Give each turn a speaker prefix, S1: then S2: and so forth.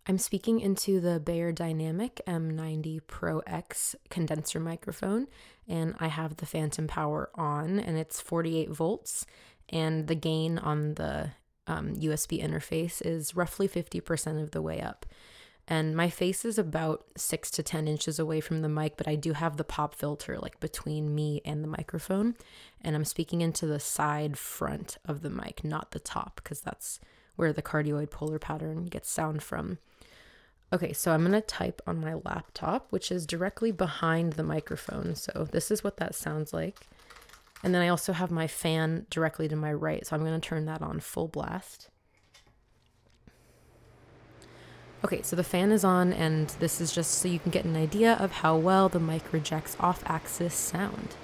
S1: I'm speaking into the Beyerdynamic M90 Pro X condenser microphone, and I have the phantom power on, and it's 48 volts, and the gain on the USB interface is roughly 50% of the way up. And my face is about 6 to 10 inches away from the mic, but I do have the pop filter like between me and the microphone, and I'm speaking into the side front of the mic, not the top, because that's where the cardioid polar pattern gets sound from. Okay, so I'm going to type on my laptop, which is directly behind the microphone. So this is what that sounds like. And then I also have my fan directly to my right, so I'm going to turn that on full blast. Okay, so the fan is on, and this is just so you can get an idea of how well the mic rejects off-axis sound.